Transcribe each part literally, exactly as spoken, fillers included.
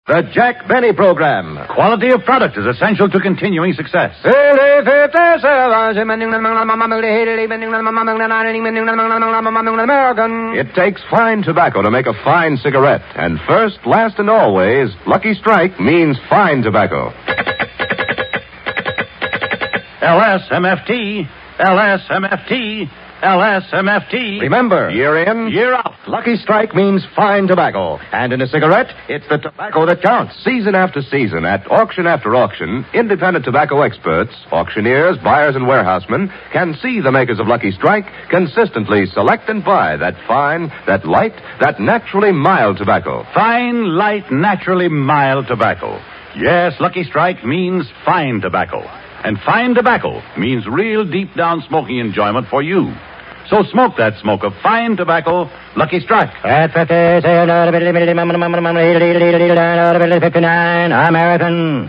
The Jack Benny Program. Quality of product is essential to continuing success. It takes fine tobacco to make a fine cigarette. And first, last, and always, Lucky Strike means fine tobacco. L S M F T, L S M F T, L S M F T. Remember, year in, year out. Lucky Strike means fine tobacco. And in a cigarette, it's the tobacco that counts. Season after season, at auction after auction, independent tobacco experts, auctioneers, buyers, and warehousemen can see the makers of Lucky Strike consistently select and buy that fine, that light, that naturally mild tobacco. Fine, light, naturally mild tobacco. Yes, Lucky Strike means fine tobacco. And fine tobacco means real deep down smoking enjoyment for you. So smoke that smoke of fine tobacco, Lucky Strike. fifty-nine, American.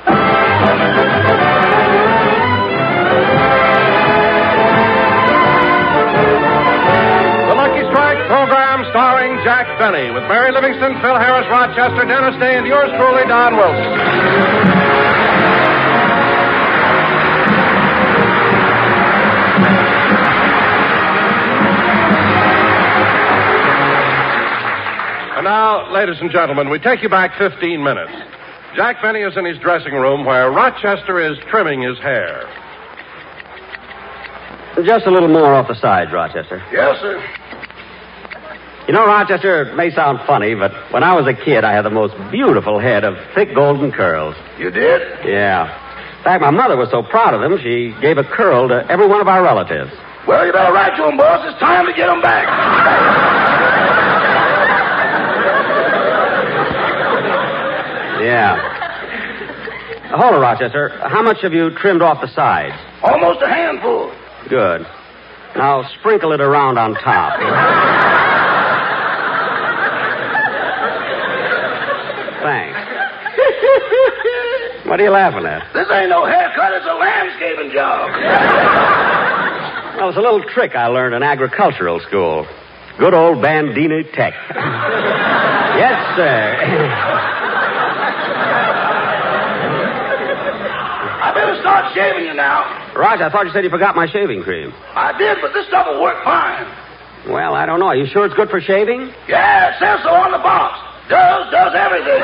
The Lucky Strike program starring Jack Benny with Mary Livingston, Phil Harris, Rochester, Dennis Day, and yours truly, Don Wilson. And now, ladies and gentlemen, we take you back fifteen minutes. Jack Benny is in his dressing room where Rochester is trimming his hair. Just a little more off the sides, Rochester. Yes, sir. You know, Rochester, it may sound funny, but when I was a kid, I had the most beautiful head of thick golden curls. You did? Yeah. In fact, my mother was so proud of them, she gave a curl to every one of our relatives. Well, you better write to them, boss. It's time to get them back. Yeah. Hold it, Rochester. How much have you trimmed off the sides? Almost a handful. Good. Now sprinkle it around on top. Thanks. What are you laughing at? This ain't no haircut. It's a landscaping job. Well, it's a little trick I learned in agricultural school. Good old Bandini Tech. Yes, sir. I better start shaving you now. Roger, I thought you said you forgot my shaving cream. I did, but this stuff will work fine. Well, I don't know. Are you sure it's good for shaving? Yeah, it says so on the box. Does, does everything.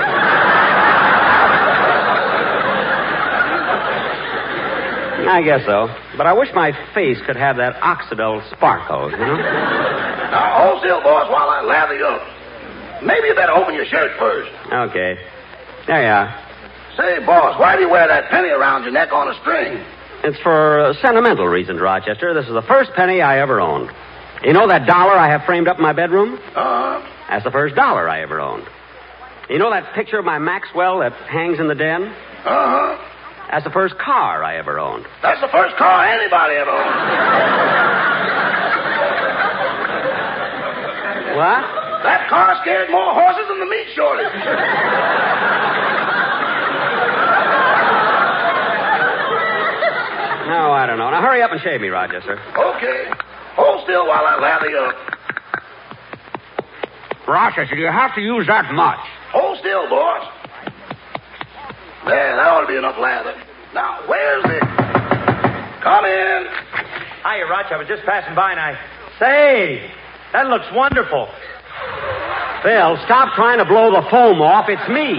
I guess so. But I wish my face could have that oxidal sparkle, you know? Now, hold still, boss, while I lather you up. Maybe you better open your shirt first. Okay. There you are. Say, boss, why do you wear that penny around your neck on a string? It's for uh, sentimental reasons, Rochester. This is the first penny I ever owned. You know that dollar I have framed up in my bedroom? Uh-huh. That's the first dollar I ever owned. You know that picture of my Maxwell that hangs in the den? Uh-huh. That's the first car I ever owned. That's the first car anybody ever owned. What? That car scared more horses than the meat shortage. No, I don't know. Now, hurry up and shave me, Rochester. Okay. Hold still while I lather you up. Rochester, you have to use that much. Hold still, boss. There, that ought to be enough lather. Now, where's it? Come in. Hiya, Roch. I was just passing by and I... Say, that looks wonderful. Phil, stop trying to blow the foam off. It's me.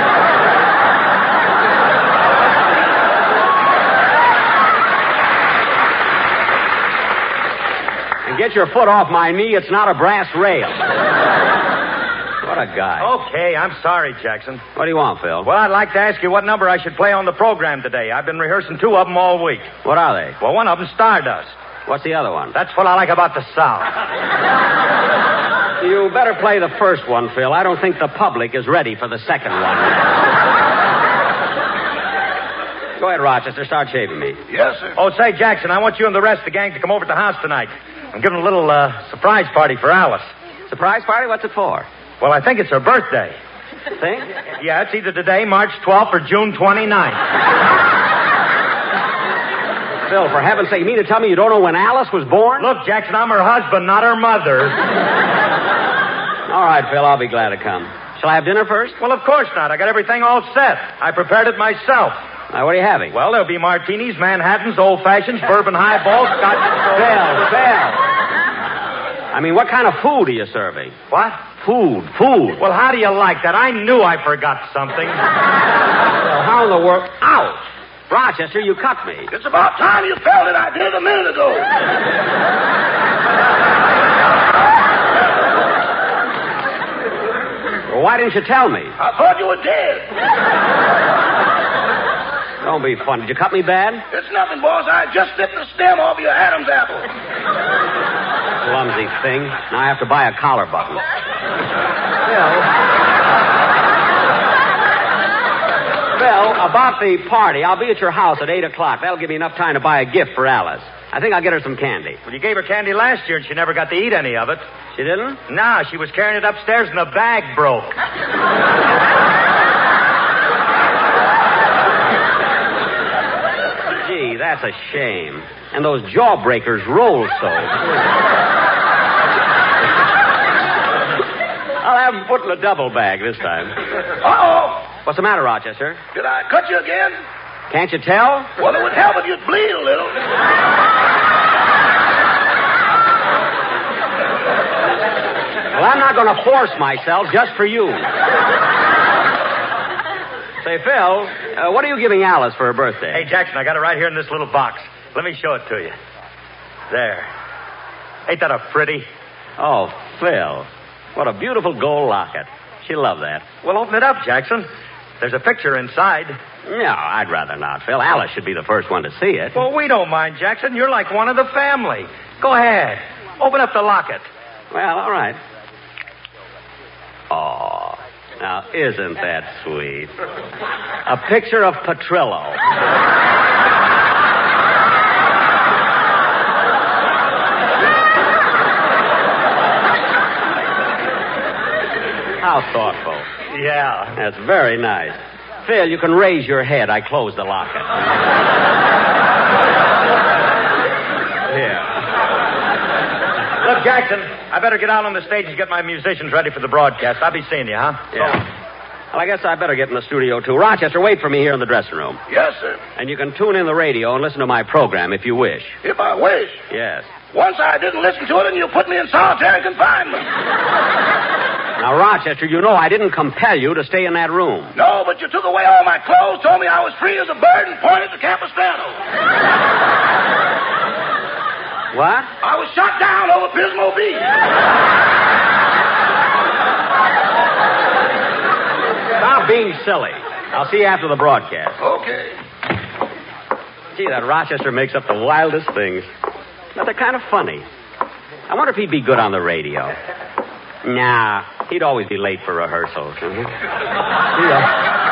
And get your foot off my knee. It's not a brass rail. What a guy. Okay, I'm sorry, Jackson. What do you want, Phil? Well, I'd like to ask you what number I should play on the program today. I've been rehearsing two of them all week. What are they? Well, one of them's Stardust. What's the other one? That's what I like about the South. You better play the first one, Phil. I don't think the public is ready for the second one. Go ahead, Rochester. Start shaving me. Yes, sir. Oh, say, Jackson, I want you and the rest of the gang to come over to the house tonight. I'm giving a little uh, surprise party for Alice. Surprise party? What's it for? Well, I think it's her birthday. Think? Yeah, it's either today, March twelfth, or June twenty-ninth. Phil, for heaven's sake, you mean to tell me you don't know when Alice was born? Look, Jackson, I'm her husband, not her mother. All right, Phil, I'll be glad to come. Shall I have dinner first? Well, of course not. I got everything all set. I prepared it myself. Now, what are you having? Well, there'll be martinis, Manhattans, old fashions, bourbon highballs, scotch. Phil, Phil. I mean, what kind of food are you serving? What? Food, food. Well, how do you like that? I knew I forgot something. Well, how in the world? Ouch! Rochester, you cut me. It's about time you felt it. I did a minute ago. Well, why didn't you tell me? I thought you were dead. Don't be funny. Did you cut me bad? It's nothing, boss. I just slipped the stem off your Adam's apple. Clumsy thing. Now I have to buy a collar button. Phil. Phil, about the party, I'll be at your house at eight o'clock. That'll give me enough time to buy a gift for Alice. I think I'll get her some candy. Well, you gave her candy last year, and she never got to eat any of it. She didn't? No, she was carrying it upstairs, and the bag broke. Gee, that's a shame. And those jawbreakers roll so. I'll have them put in a double bag this time. Uh-oh. What's the matter, Rochester? Did I cut you again? Can't you tell? Well, it would help if you'd bleed a little. Well, I'm not going to force myself just for you. Say, Phil, uh, what are you giving Alice for her birthday? Hey, Jackson, I got it right here in this little box. Let me show it to you. There. Ain't that a pretty? Oh, Phil. What a beautiful gold locket. She'll love that. Well, open it up, Jackson. There's a picture inside. No, I'd rather not, Phil. Alice should be the first one to see it. Well, we don't mind, Jackson. You're like one of the family. Go ahead. Open up the locket. Well, all right. Oh, now, isn't that sweet? A picture of Petrillo. How thoughtful. Yeah. That's very nice. Phil, you can raise your head. I closed the locket. Here. Look, Jackson, I better get out on the stage and get my musicians ready for the broadcast. I'll be seeing you, huh? Yeah. Well, I guess I better get in the studio, too. Rochester, wait for me here in the dressing room. Yes, sir. And you can tune in the radio and listen to my program if you wish. If I wish. Yes. Once I didn't listen to it, and you put me in solitary confinement. Now, Rochester, you know I didn't compel you to stay in that room. No, but you took away all my clothes, told me I was free as a bird, and pointed to Capistrano. What? I was shot down over Pismo Beach. Stop being silly. I'll see you after the broadcast. Okay. Gee, that Rochester makes up the wildest things. But they're kind of funny. I wonder if he'd be good on the radio. Nah, he'd always be late for rehearsals. Mm-hmm. Yeah.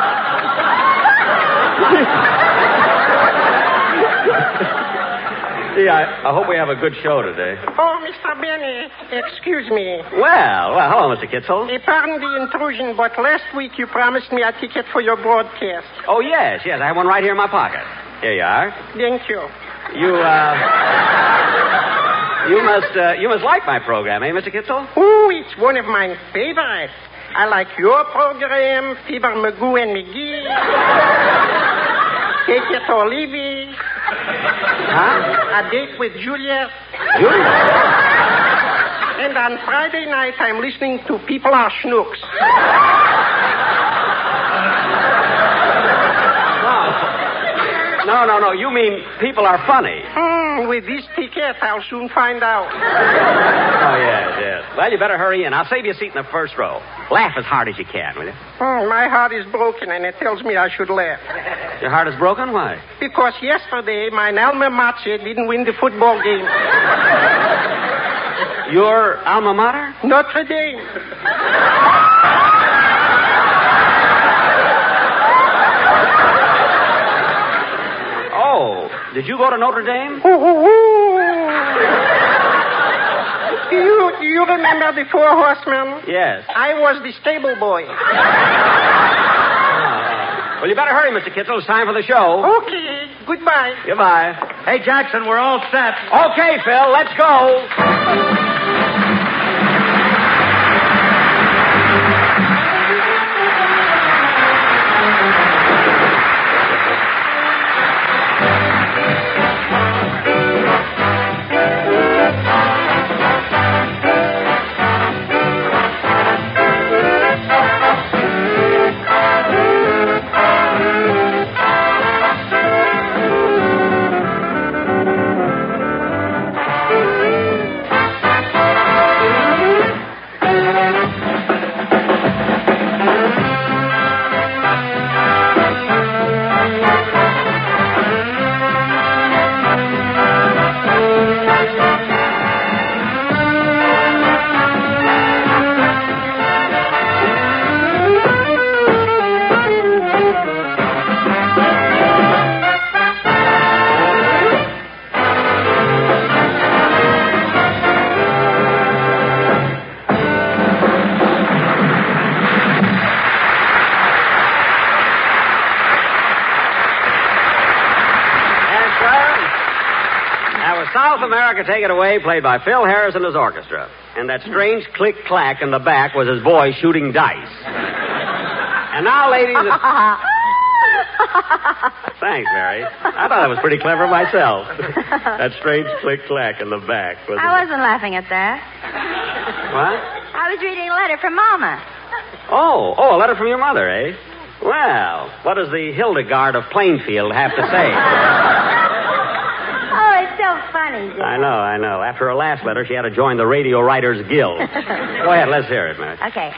Gee, I, I hope we have a good show today. Oh, Mister Benny, excuse me. Well, well, hello, Mister Kitzel. Eh, pardon the intrusion, but last week you promised me a ticket for your broadcast. Oh, yes, yes, I have one right here in my pocket. Here you are. Thank you. You, uh... You must, uh, you must like my program, eh, Mister Kitzel? Oh, it's one of my favorites. I like your program, Fibber Magoo and McGee. Take it or leave it. Huh? A date with Juliet. Juliet? And on Friday night, I'm listening to People Are Schnooks. No, no, no. You mean people are funny. Hmm, with this ticket, I'll soon find out. Oh, yes, yes. Well, you better hurry in. I'll save you a seat in the first row. Laugh as hard as you can, will you? Hmm, my heart is broken, and it tells me I should laugh. Your heart is broken? Why? Because yesterday, my alma mater didn't win the football game. Your alma mater? Notre Dame. Oh, did you go to Notre Dame? Ooh, ooh, ooh. Do you, do you remember the Four Horsemen? Yes. I was the stable boy. Oh. Well, you better hurry, Mister Kitzel. It's time for the show. Okay. Goodbye. Goodbye. Hey, Jackson, we're all set. Okay, Phil, let's go. South America, Take It Away, played by Phil Harris and his orchestra. And that strange click-clack in the back was his boy shooting dice. And now, ladies... and... Thanks, Mary. I thought that was pretty clever myself. That strange click-clack in the back was... I wasn't laughing at that. What? I was reading a letter from Mama. Oh, oh, a letter from your mother, eh? Well, what does the Hildegard of Plainfield have to say? Oh, it's so funny, Jack. I know, I know. After her last letter, she had to join the Radio Writers Guild. Go ahead, let's hear it, Mary. Okay.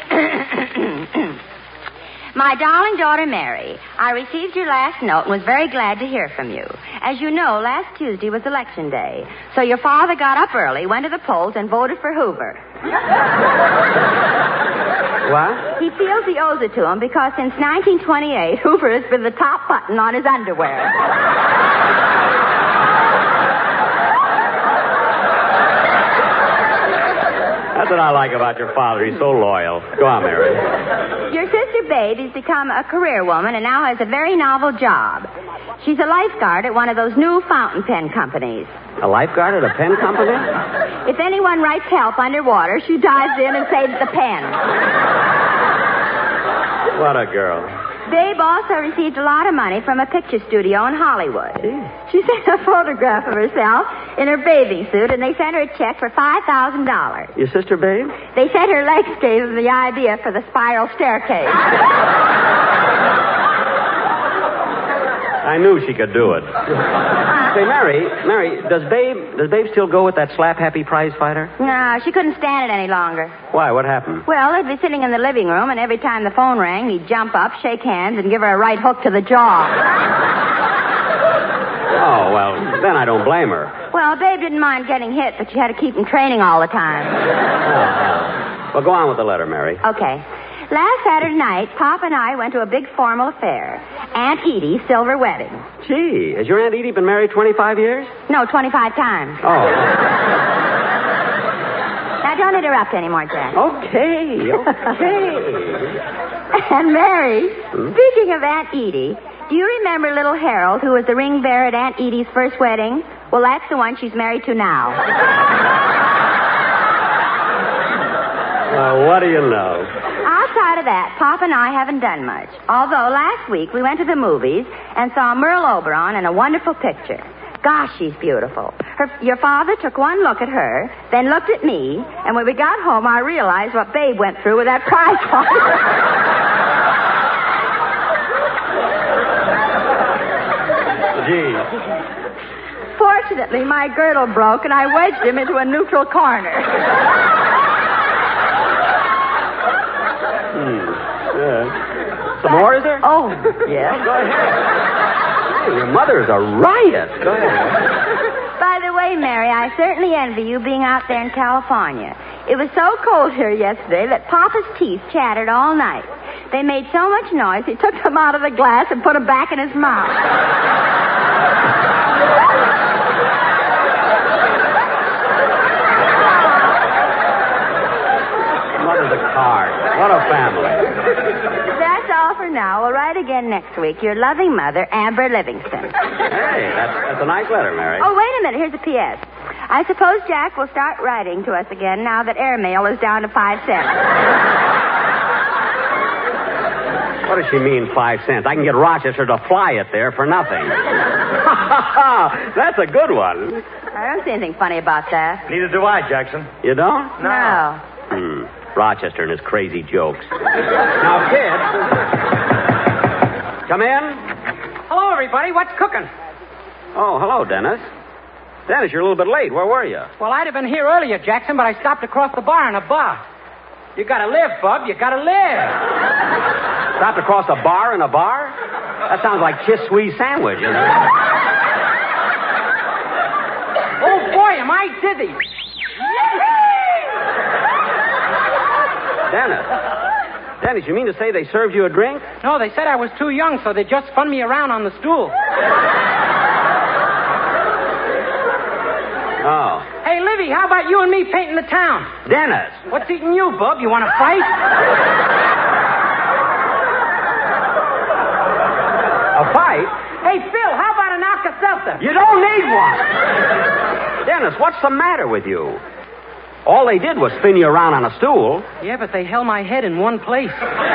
My darling daughter, Mary, I received your last note and was very glad to hear from you. As you know, last Tuesday was election day, so your father got up early, went to the polls, and voted for Hoover. What? He feels he owes it to him because since nineteen twenty-eight, Hoover has been the top button on his underwear. That's what I like about your father. He's so loyal. Go on, Mary. Your sister Babe has become a career woman and now has a very novel job. She's a lifeguard at one of those new fountain pen companies. A lifeguard at a pen company? If anyone writes help underwater, she dives in and saves the pen. What a girl. Babe also received a lot of money from a picture studio in Hollywood. She sent a photograph of herself in her bathing suit, and they sent her a check for five thousand dollars. Your sister, Babe? They said her legs gave them the idea for the spiral staircase. I knew she could do it. Say, Mary, Mary, does Babe does Babe still go with that slap-happy prize fighter? No, she couldn't stand it any longer. Why? What happened? Well, they'd be sitting in the living room, and every time the phone rang, he'd jump up, shake hands, and give her a right hook to the jaw. Oh, well, then I don't blame her. Well, Babe didn't mind getting hit, but she had to keep him training all the time. Oh. Well, go on with the letter, Mary. Okay. Last Saturday night, Pop and I went to a big formal affair. Aunt Edie's silver wedding. Gee, has your Aunt Edie been married twenty-five years? No, twenty-five times. Oh. Now, don't interrupt anymore, Jack. Okay, okay. And Mary, Hmm? speaking of Aunt Edie, do you remember little Harold, who was the ring bearer at Aunt Edie's first wedding? Well, that's the one she's married to now. Well, what do you know? Outside of that, Pop and I haven't done much. Although last week we went to the movies and saw Merle Oberon in a wonderful picture. Gosh, she's beautiful. Her, your father took one look at her, then looked at me, and when we got home, I realized what Babe went through with that prize fighter. Gee. Fortunately, my girdle broke, and I wedged him into a neutral corner. Yeah. Some more, is there? Oh, yes. Go ahead. Hey, your mother's a riot. Go ahead. By the way, Mary, I certainly envy you being out there in California. It was so cold here yesterday that Papa's teeth chattered all night. They made so much noise, he took them out of the glass and put them back in his mouth. Mother's a card. What a family. That's all for now. We'll write again next week. Your loving mother, Amber Livingston. Hey, that's, that's a nice letter, Mary. Oh, wait a minute. Here's a P S. I suppose Jack will start writing to us again now that airmail is down to five cents. What does she mean, five cents? I can get Rochester to fly it there for nothing. That's a good one. I don't see anything funny about that. Neither do I, Jackson. You don't? No. Hmm. Rochester and his crazy jokes. Now, kid. Come in. Hello, everybody. What's cooking? Oh, hello, Dennis. Dennis, you're a little bit late. Where were you? Well, I'd have been here earlier, Jackson, but I stopped across the bar in a bar. You gotta live, bub. You gotta live. Stopped across a bar in a bar? That sounds like Kiss Sweet Sandwich, isn't it? Oh, boy, am I dizzy. Dennis. Dennis, you mean to say they served you a drink? No, they said I was too young, so they just spun me around on the stool. Oh. Hey, Livy, how about you and me painting the town? Dennis. What's eating you, bub? You want to fight? A fight? Hey, Phil, how about an Alka-Seltzer? You don't need one. Dennis, what's the matter with you? All they did was spin you around on a stool. Yeah, but they held my head in one place.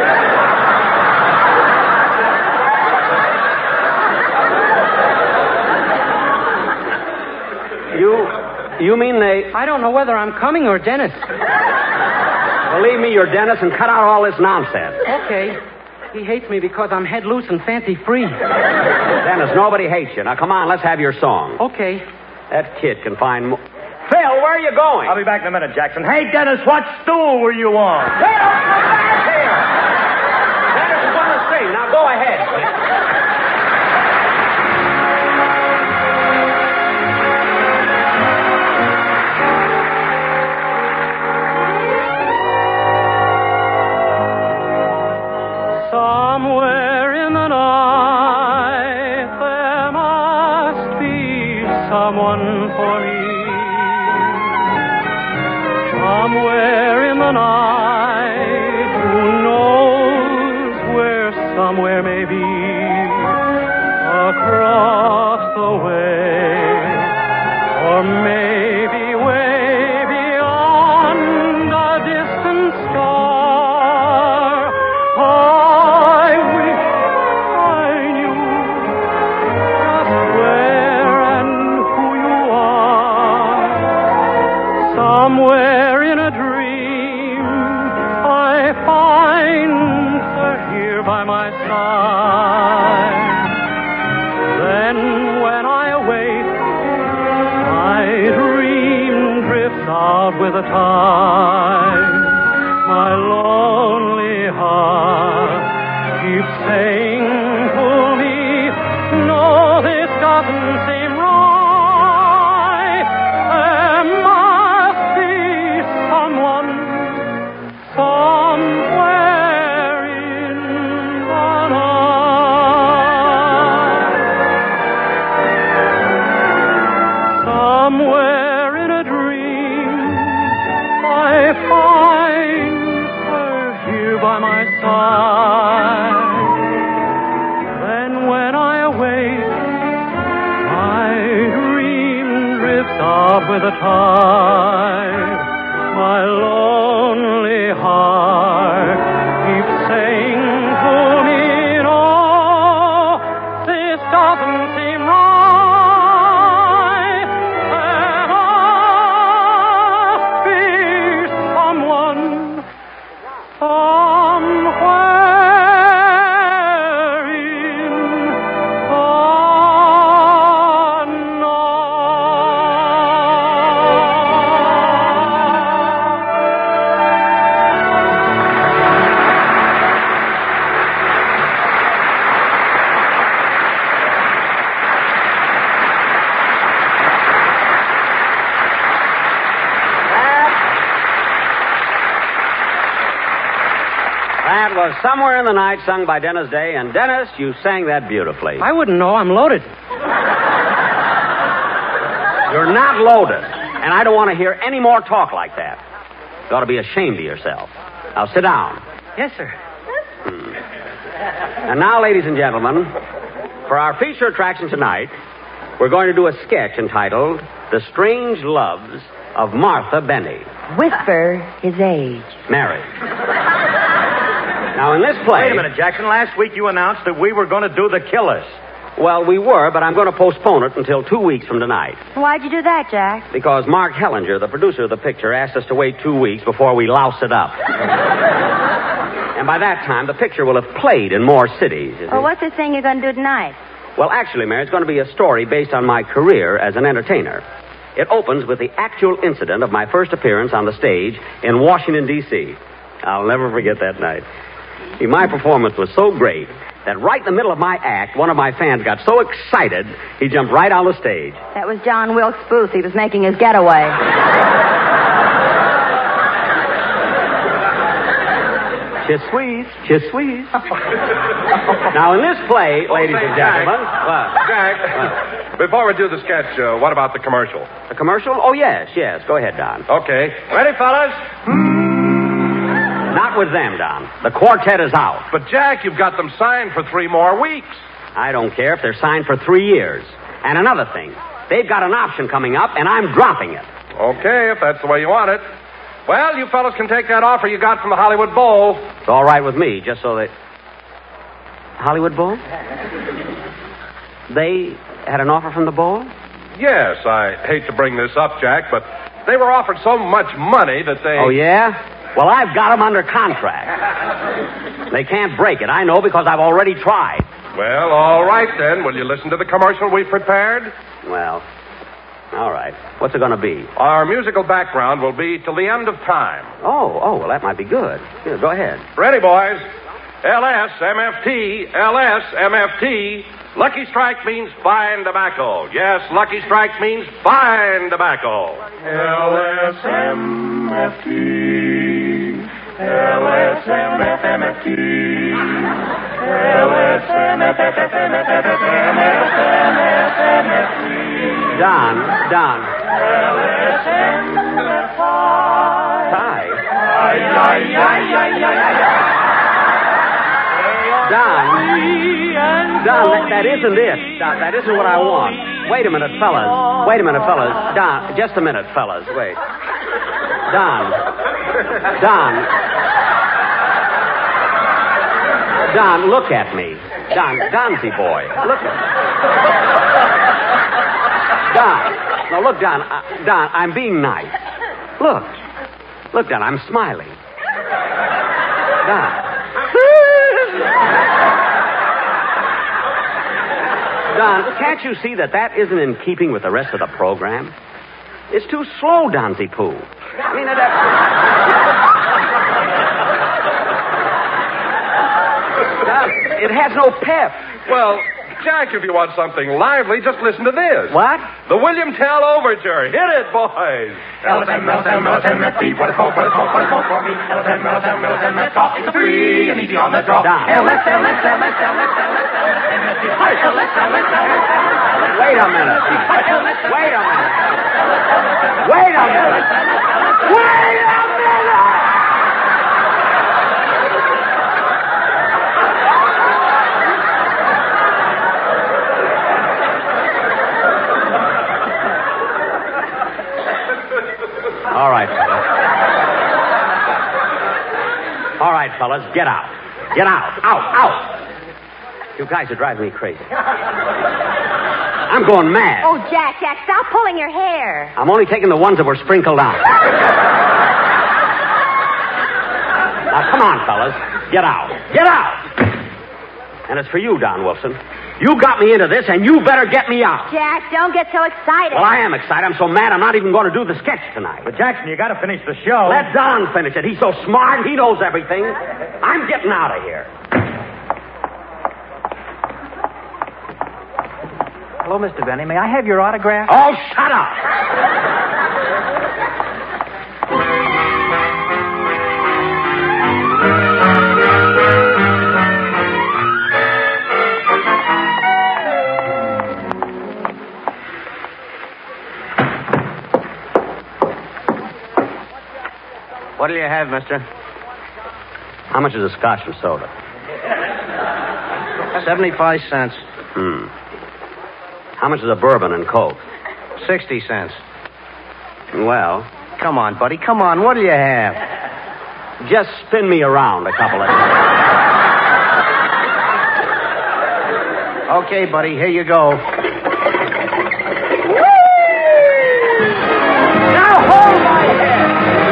You, you mean they... I don't know whether I'm coming or Dennis. Believe me, you're Dennis, and cut out all this nonsense. Okay. He hates me because I'm head loose and fancy free. Dennis, nobody hates you. Now, come on, let's have your song. Okay. That kid can find more... Phil, where are you going? I'll be back in a minute, Jackson. Hey, Dennis, what stool were you on? Phil, come back here! Dennis is on the screen. Now, go ahead. Somewhere in the night there must be someone for me. Somewhere in the night, who knows where somewhere may be, across the way, or maybe way beyond a distant star. I wish I knew just where and who you are. Somewhere in a dream, I find her here by my side. Then when I awake, my dream drifts out with the tide. My lonely heart keeps saying to me, no, this doesn't seem right. There must be someone somewhere in the night. Somewhere in a dream, I find her here by my side. Then when I awake, my dream drifts off with the tide. My lonely heart keeps saying to me, no, this doesn't seem right. There must be someone somewhere in the That was Somewhere in the Night, sung by Dennis Day. And, Dennis, you sang that beautifully. I wouldn't know. I'm loaded. You're not loaded. And I don't want to hear any more talk like that. You ought to be ashamed of yourself. Now, sit down. Yes, sir. Hmm. And now, ladies and gentlemen, for our feature attraction tonight, we're going to do a sketch entitled The Strange Loves of Martha Benny. Whisper his age. Married. Now, in this play... Wait a minute, Jackson. Last week you announced that we were going to do The Killers. Well, we were, but I'm going to postpone it until two weeks from tonight. Why'd you do that, Jack? Because Mark Hellinger, the producer of the picture, asked us to wait two weeks before we louse it up. And by that time, the picture will have played in more cities. Well, what's the thing you're going to do tonight? Well, actually, Mary, it's going to be a story based on my career as an entertainer. It opens with the actual incident of my first appearance on the stage in Washington, D C I'll never forget that night. See, my performance was so great that right in the middle of my act, one of my fans got so excited, he jumped right on the stage. That was John Wilkes Booth. He was making his getaway. Chiss squeeze, chiss squeeze. Now, in this play, ladies say, and gentlemen... Jack, what? Jack, before we do the sketch, uh, what about the commercial? A commercial? Oh, yes, yes. Go ahead, Don. Okay. Ready, fellas? Not with them, Don. The quartet is out. But, Jack, you've got them signed for three more weeks. I don't care if they're signed for three years. And another thing, They've got an option coming up, and I'm dropping it. Okay, if that's the way you want it. Well, you fellas can take that offer you got from the Hollywood Bowl. It's all right with me, just so they... Hollywood Bowl? They had an offer from the Bowl? Yes, I hate to bring this up, Jack, but they were offered so much money that they... Oh, yeah? Well, I've got them under contract. They can't break it. I know because I've already tried. Well, all right then. Will you listen to the commercial we've prepared? Well, all right. What's it going to be? Our musical background will be Till the End of Time. Oh, oh, well, that might be good. Here, go ahead. Ready, boys? L S M F T, L S M F T. Lucky Strike means fine tobacco. Yes, Lucky Strike means fine tobacco. L S M F T. L S M F T. L S M F T. Don, Don. L S M F T. Hi. Ay, ay, ay, ay, ay, ay. Don. Don, that, that isn't it. Don, that isn't what I want. Wait a minute, fellas. Wait a minute, fellas. Don, just a minute, fellas. Wait. Don. Don. Don, look at me. Don, Donzy boy. Look at me. Don. No, look, Don. Uh, Don, I'm being nice. Look. Look, Don, I'm smiling. Don. Don, can't you see that that isn't in keeping with the rest of the program? It's too slow, Donzy Poo. I mean, it... Don, it has no pep. Well, Jack, if you want something lively, just listen to this. What? The William Tell Overture. Hit it, boys. L S M, L S M, L S M F T. What a smoke, what a smoke, what a smoke for me. L S M, L S M, L S M F T. It's a free and easy on the draw. Don. L S M, L S M, L S M, L S M, L S M F T. L S M, L S M, L S M. Wait a minute. Wait a minute. Wait a minute. Wait a minute! All right, fellas. All right, fellas, get out. Get out. Out, out. You guys are driving me crazy. I'm going mad. Oh, Jack, Jack, stop pulling your hair. I'm only taking the ones that were sprinkled on. Now, come on, fellas. Get out. Get out. And it's for you, Don Wilson. You got me into this, and you better get me out. Jack, don't get so excited. Well, I am excited. I'm so mad I'm not even going to do the sketch tonight. But, Jackson, you got to finish the show. Let Don finish it. He's so smart. He knows everything. I'm getting out of here. Hello, Mister Benny. May I have your autograph? Oh, shut up. What'll you have, mister? How much is a scotch and soda? Seventy-five cents. Hmm. How much is a bourbon and Coke? Sixty cents. Well, Come on, buddy. Come on. What'll you have? just spin me around a couple of times. Okay, buddy. Here you go. Now hold my head.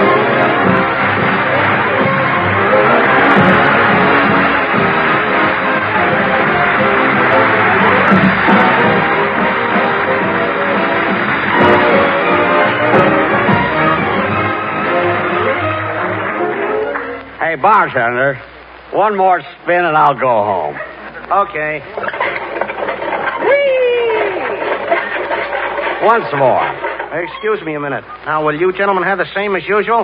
Hey, bartender, one more spin and I'll go home. Okay. Once more. Excuse me a minute. Now, will you gentlemen have the same as usual?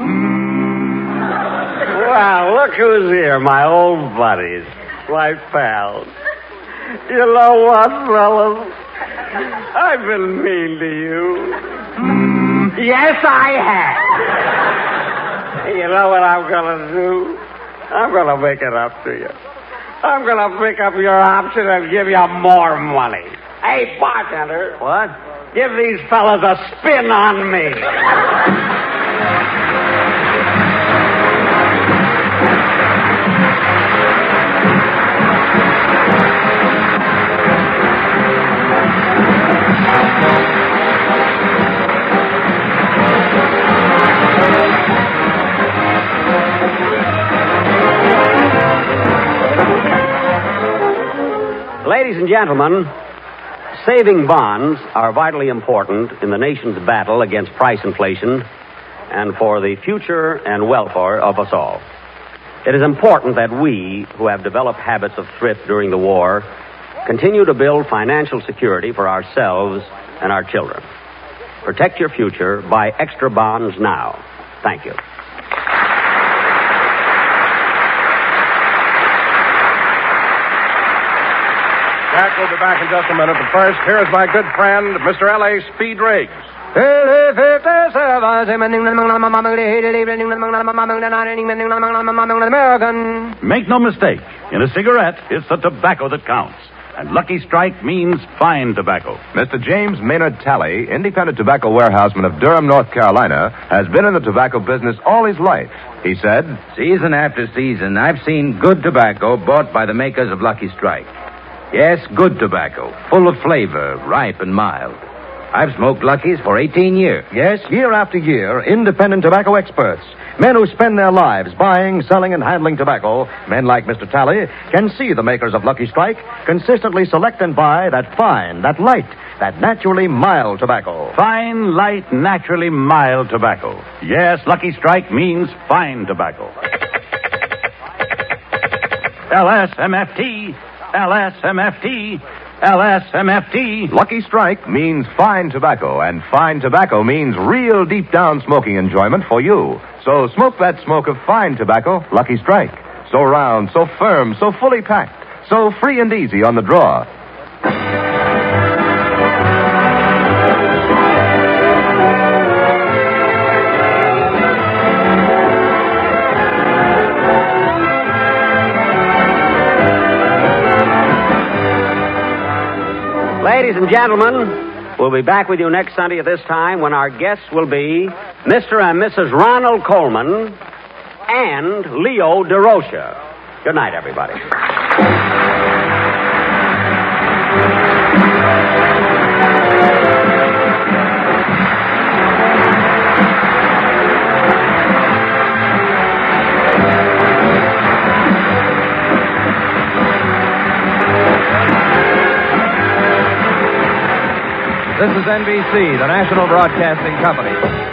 Well, look who's here, my old buddies, my pals. You know what, fellas? I've been mean to you. Yes, I have. You know what I'm going to do? I'm going to make it up to you. I'm going to pick up your option and give you more money. Hey, bartender. What? Give these fellas a spin on me. Ladies and gentlemen, saving bonds are vitally important in the nation's battle against price inflation and for the future and welfare of us all. It is important that we, who have developed habits of thrift during the war, continue to build financial security for ourselves and our children. Protect your future. Buy extra bonds now. Thank you. Jack will be back in just a minute, but first, here's my good friend, Mister L A. Speed Riggs. Make no mistake. In a cigarette, it's the tobacco that counts. And Lucky Strike means fine tobacco. Mister James Maynard Talley, independent tobacco warehouseman of Durham, North Carolina, has been in the tobacco business all his life. He said, "Season after season, I've seen good tobacco bought by the makers of Lucky Strike. Yes, good tobacco, full of flavor, ripe and mild. I've smoked Lucky's for eighteen years. Yes, year after year, independent tobacco experts, men who spend their lives buying, selling, and handling tobacco, men like Mister Talley, can see the makers of Lucky Strike consistently select and buy that fine, that light, that naturally mild tobacco. Fine, light, naturally mild tobacco. Yes, Lucky Strike means fine tobacco. L S M F T, L S M F T, L S M F T. Lucky Strike means fine tobacco, and fine tobacco means real deep down smoking enjoyment for you. So smoke that smoke of fine tobacco, Lucky Strike. So round, so firm, so fully packed, so free and easy on the draw. Ladies and gentlemen, we'll be back with you next Sunday at this time when our guests will be Mister and Missus Ronald Coleman and Leo DeRocha. Good night, everybody. This is N B C, the National Broadcasting Company.